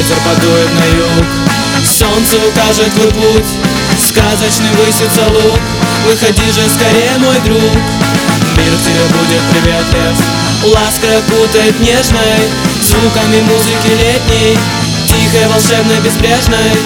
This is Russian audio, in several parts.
ветер подует на юг. Солнце укажет твой путь, сказочный высится луг. Выходи же скорее, мой друг, мир тебе будет приветлив. Лаской окутает нежной, звуками музыки летней, тихой, волшебной, безбрежной.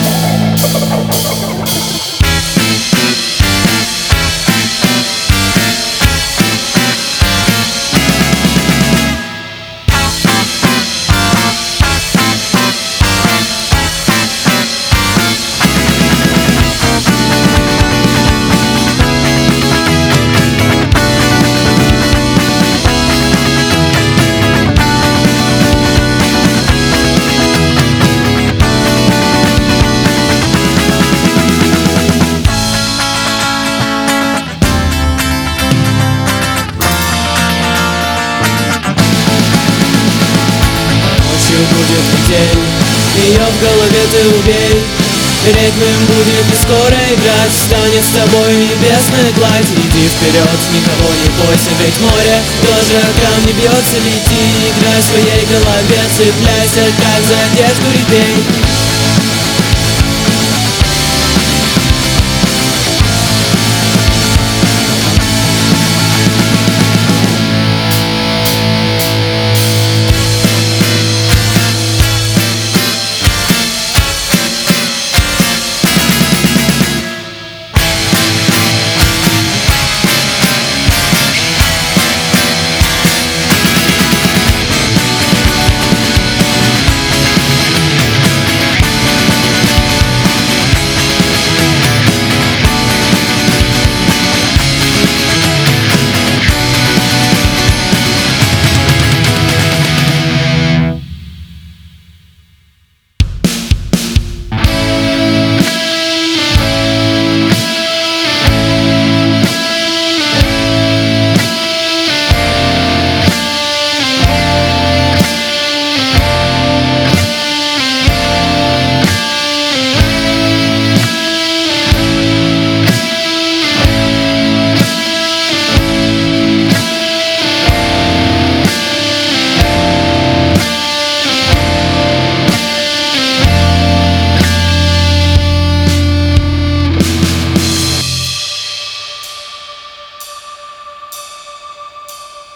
Будет метель, ее в голове ты убей. Ритм будет не скоро играть, станет с тобой небесная гладь. Иди вперед, никого не бойся, ведь море тоже о камни бьется. Лети, играй в своей голове, цепляйся, как за одежду репей.